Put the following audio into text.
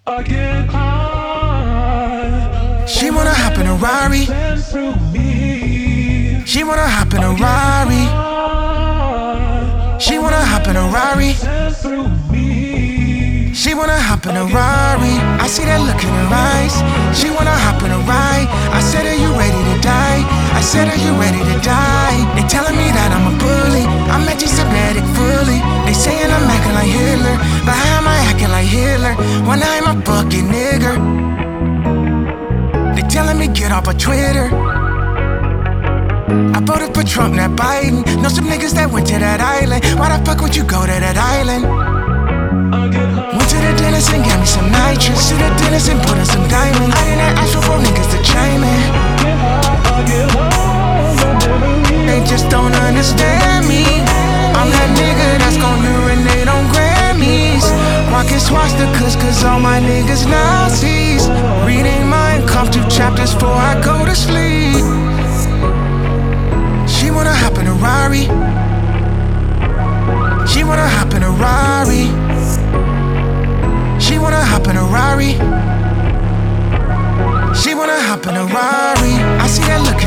I get high. She wanna hop in a Rari. She wanna hop in a Rari. She wanna hop in a Rari. She wanna hop in a Rari. I see that look in her eyes. She wanna hop in a ride. I said, are you ready to die? I said, are you ready to die? They telling me that I'm a bully. I'm anti-Semitic fully. They saying I'm acting like Hitler, but how am I acting like Hitler when I'm a fucking nigger? They telling me get off of Twitter. I voted for Trump, not Biden. Know some niggas that went to that island. Why the fuck would you go to that island? Went to the dentist and got me some nitrous. To the dentist and put in some diamonds. I didn't ask for niggas to chime in. They just don't understand me. I'm that nigga that's gon' urinate on Grammys. Rockin' swastikas cause all my niggas Nazis. Reading Mein Kampf 2 chapters before I go to sleep. She wanna hop in a Rari. She wanna hop in a Rari. She wanna hop in a Rari. She wanna hop in a Rari. I see that look